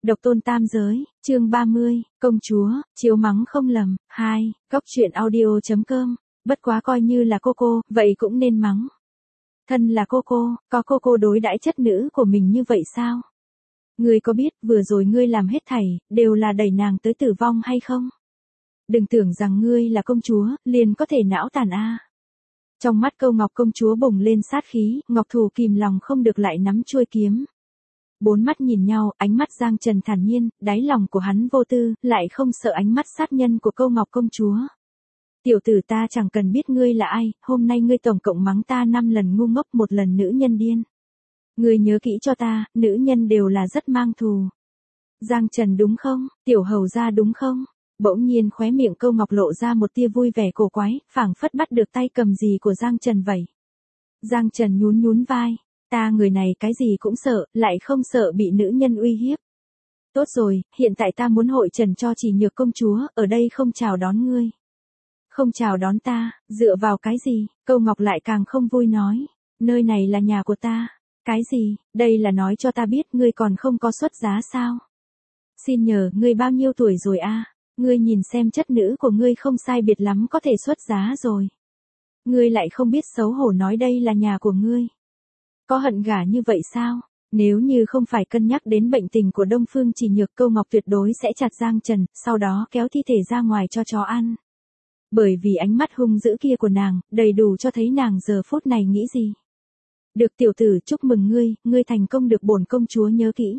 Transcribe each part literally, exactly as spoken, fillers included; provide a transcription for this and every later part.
Độc tôn tam giới, chương ba mươi, công chúa, chiếu mắng không lầm, hai, góc truyện audio.com, bất quá coi như là cô cô, vậy cũng nên mắng. Thân là cô cô, có cô cô đối đãi chất nữ của mình như vậy sao? Ngươi có biết vừa rồi ngươi làm hết thảy, đều là đẩy nàng tới tử vong hay không? Đừng tưởng rằng ngươi là công chúa, liền có thể não tàn a. Trong mắt Câu Ngọc công chúa bùng lên sát khí, Ngọc Thù kìm lòng không được lại nắm chuôi kiếm. Bốn mắt nhìn nhau, ánh mắt Giang Trần thản nhiên, đáy lòng của hắn vô tư, lại không sợ ánh mắt sát nhân của Câu Ngọc công chúa. Tiểu tử ta chẳng cần biết ngươi là ai, hôm nay ngươi tổng cộng mắng ta năm lần ngu ngốc, một lần nữ nhân điên. Ngươi nhớ kỹ cho ta, nữ nhân đều là rất mang thù. Giang Trần đúng không, tiểu hầu gia đúng không? Bỗng nhiên khóe miệng Câu Ngọc lộ ra một tia vui vẻ cổ quái, phảng phất bắt được tay cầm gì của Giang Trần vậy. Giang Trần nhún nhún vai, ta người này cái gì cũng sợ, lại không sợ bị nữ nhân uy hiếp. Tốt rồi, hiện tại ta muốn hội trần cho Chỉ Nhược công chúa, ở đây không chào đón ngươi. Không chào đón ta, dựa vào cái gì? Câu Ngọc lại càng không vui nói, nơi này là nhà của ta. Cái gì, đây là nói cho ta biết ngươi còn không có xuất giá sao? Xin nhờ, ngươi bao nhiêu tuổi rồi a? À? Ngươi nhìn xem chất nữ của ngươi không sai biệt lắm có thể xuất giá rồi. Ngươi lại không biết xấu hổ nói đây là nhà của ngươi. Có hận gả như vậy sao? Nếu như không phải cân nhắc đến bệnh tình của Đông Phương Chỉ Nhược, Câu Ngọc tuyệt đối sẽ chặt Giang Trần, sau đó kéo thi thể ra ngoài cho chó ăn. Bởi vì ánh mắt hung dữ kia của nàng, đầy đủ cho thấy nàng giờ phút này nghĩ gì. Được tiểu tử, chúc mừng ngươi, ngươi thành công được bổn công chúa nhớ kỹ.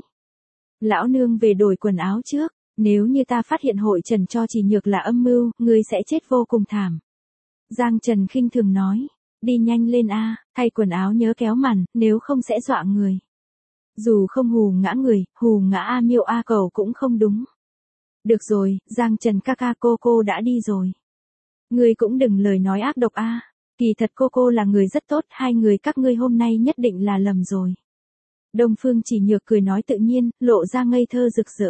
Lão nương về đổi quần áo trước, nếu như ta phát hiện hội trần cho Chỉ Nhược là âm mưu, ngươi sẽ chết vô cùng thảm. Giang Trần khinh thường nói, đi nhanh lên a, thay quần áo nhớ kéo màn, nếu không sẽ dọa người. Dù không hù ngã người, hù ngã A Miêu A Cầu cũng không đúng. Được rồi, Giang Trần ca ca, cô cô đã đi rồi. Ngươi cũng đừng lời nói ác độc a. Kỳ thật cô cô là người rất tốt, hai người các ngươi hôm nay nhất định là lầm rồi. Đông Phương Chỉ Nhược cười nói tự nhiên, lộ ra ngây thơ rực rỡ.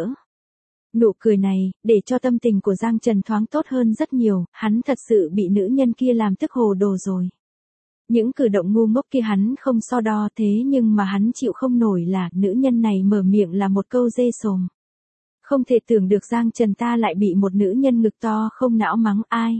Nụ cười này, để cho tâm tình của Giang Trần thoáng tốt hơn rất nhiều, hắn thật sự bị nữ nhân kia làm tức hồ đồ rồi. Những cử động ngu ngốc kia hắn không so đo, thế nhưng mà hắn chịu không nổi là nữ nhân này mở miệng là một câu dê sồm. Không thể tưởng được Giang Trần ta lại bị một nữ nhân ngực to không não mắng ai.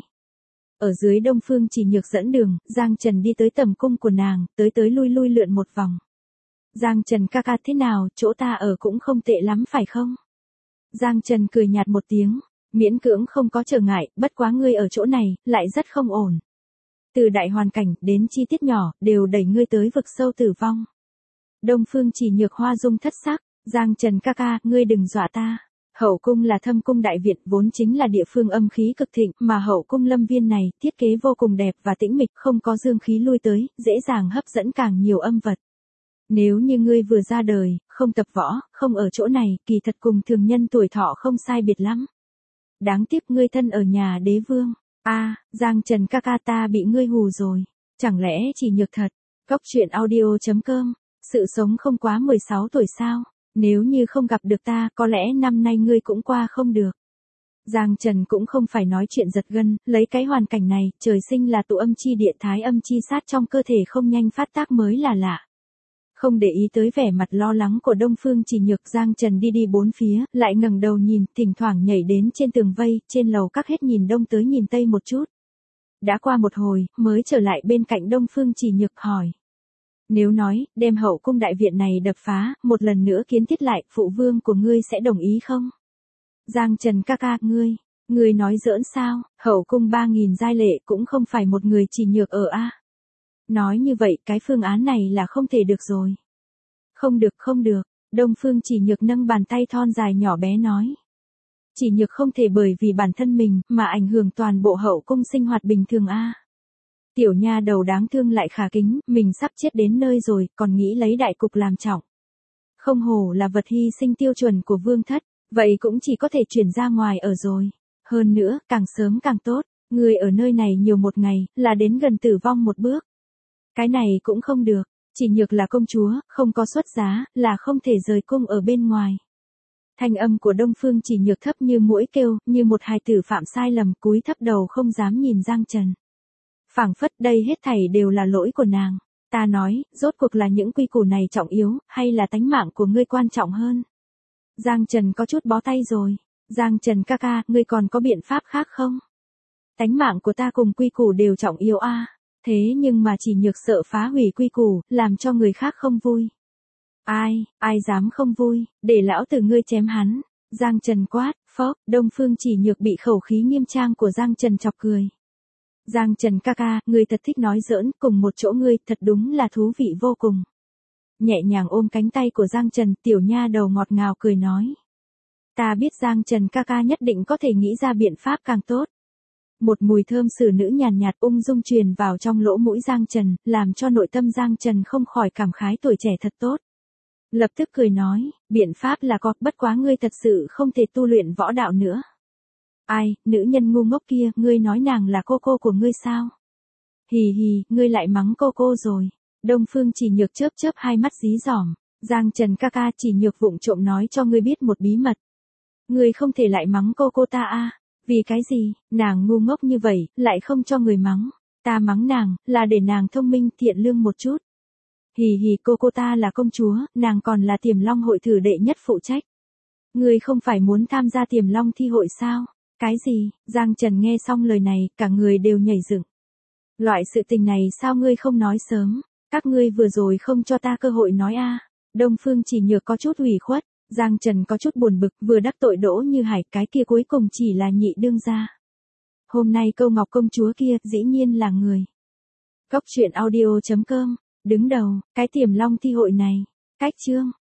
Ở dưới Đông Phương Chỉ Nhược dẫn đường, Giang Trần đi tới tầm cung của nàng, tới tới lui lui lượn một vòng. Giang Trần ca ca thế nào, chỗ ta ở cũng không tệ lắm phải không? Giang Trần cười nhạt một tiếng, miễn cưỡng không có trở ngại, bất quá ngươi ở chỗ này, lại rất không ổn. Từ đại hoàn cảnh, đến chi tiết nhỏ, đều đẩy ngươi tới vực sâu tử vong. Đông Phương Chỉ Nhược hoa dung thất sắc, Giang Trần ca ca, ngươi đừng dọa ta. Hậu cung là thâm cung đại viện, vốn chính là địa phương âm khí cực thịnh, mà hậu cung Lâm Viên này, thiết kế vô cùng đẹp và tĩnh mịch, không có dương khí lui tới, dễ dàng hấp dẫn càng nhiều âm vật. Nếu như ngươi vừa ra đời, không tập võ, không ở chỗ này, kỳ thật cùng thường nhân tuổi thọ không sai biệt lắm. Đáng tiếc ngươi thân ở nhà đế vương. A, à, Giang Trần ca ca, ta bị ngươi hù rồi. Chẳng lẽ Chỉ Nhược thật? Góc truyện audio.com. Sự sống không quá mười sáu tuổi sao? Nếu như không gặp được ta, có lẽ năm nay ngươi cũng qua không được. Giang Trần cũng không phải nói chuyện giật gân, lấy cái hoàn cảnh này, trời sinh là tụ âm chi địa, thái âm chi sát trong cơ thể không nhanh phát tác mới là lạ. Không để ý tới vẻ mặt lo lắng của Đông Phương Chỉ Nhược, Giang Trần đi đi bốn phía, lại ngẩng đầu nhìn, thỉnh thoảng nhảy đến trên tường vây, trên lầu các hết nhìn đông tới nhìn tây một chút. Đã qua một hồi, mới trở lại bên cạnh Đông Phương Chỉ Nhược hỏi. Nếu nói, đem hậu cung đại viện này đập phá, một lần nữa kiến thiết lại, phụ vương của ngươi sẽ đồng ý không? Giang Trần ca ca, ngươi, ngươi nói giỡn sao, hậu cung ba nghìn giai lệ cũng không phải một người Chỉ Nhược ở a. Nói như vậy, cái phương án này là không thể được rồi. Không được không được, Đông Phương Chỉ Nhược nâng bàn tay thon dài nhỏ bé nói. Chỉ Nhược không thể bởi vì bản thân mình, mà ảnh hưởng toàn bộ hậu cung sinh hoạt bình thường a. Tiểu nha đầu đáng thương lại khả kính, mình sắp chết đến nơi rồi, còn nghĩ lấy đại cục làm trọng. Không hổ là vật hy sinh tiêu chuẩn của vương thất, vậy cũng chỉ có thể chuyển ra ngoài ở rồi. Hơn nữa, càng sớm càng tốt, người ở nơi này nhiều một ngày, là đến gần tử vong một bước. Cái này cũng không được, Chỉ Nhược là công chúa, không có xuất giá, là không thể rời cung ở bên ngoài. Thanh âm của Đông Phương Chỉ Nhược thấp như muỗi kêu, như một hài tử phạm sai lầm, cúi thấp đầu không dám nhìn Giang Trần. Phảng phất đây hết thảy đều là lỗi của nàng. Ta nói, rốt cuộc là những quy củ này trọng yếu, hay là tánh mạng của ngươi quan trọng hơn? Giang Trần có chút bó tay rồi. Giang Trần ca ca, ngươi còn có biện pháp khác không? Tánh mạng của ta cùng quy củ đều trọng yếu a. Thế nhưng mà chỉ nhược sợ phá hủy quy củ, làm cho người khác không vui. Ai, ai dám không vui, để lão tử ngươi chém hắn. Giang Trần quát, phốc, Đông Phương Chỉ Nhược bị khẩu khí nghiêm trang của Giang Trần chọc cười. Giang Trần ca ca, ngươi thật thích nói giỡn, cùng một chỗ ngươi, thật đúng là thú vị vô cùng. Nhẹ nhàng ôm cánh tay của Giang Trần, tiểu nha đầu ngọt ngào cười nói. Ta biết Giang Trần ca ca nhất định có thể nghĩ ra biện pháp càng tốt. Một mùi thơm xử nữ nhàn nhạt, nhạt ung dung truyền vào trong lỗ mũi Giang Trần, làm cho nội tâm Giang Trần không khỏi cảm khái tuổi trẻ thật tốt. Lập tức cười nói, biện pháp là có, bất quá ngươi thật sự không thể tu luyện võ đạo nữa. Ai, nữ nhân ngu ngốc kia, ngươi nói nàng là cô cô của ngươi sao? Hì hì, ngươi lại mắng cô cô rồi. Đông Phương Chỉ Nhược chớp chớp hai mắt dí dỏm. Giang Trần ca ca, Chỉ Nhược vụng trộm nói cho ngươi biết một bí mật. Ngươi không thể lại mắng cô cô ta a. Vì cái gì, nàng ngu ngốc như vậy, lại không cho người mắng. Ta mắng nàng, là để nàng thông minh thiện lương một chút. Hì hì, cô cô ta là công chúa, nàng còn là Tiềm Long hội thử đệ nhất phụ trách. Ngươi không phải muốn tham gia Tiềm Long thi hội sao? Cái gì? Giang Trần nghe xong lời này, cả người đều nhảy dựng. Loại sự tình này sao ngươi không nói sớm? Các ngươi vừa rồi không cho ta cơ hội nói a. Đông Phương Chỉ Nhược có chút ủy khuất, Giang Trần có chút buồn bực, vừa đắc tội Đỗ Như Hải, cái kia cuối cùng chỉ là nhị đương gia. Hôm nay Câu Ngọc công chúa kia, dĩ nhiên là người. Góc truyện audio chấm com, đứng đầu, cái Tiềm Long thi hội này, cách chương.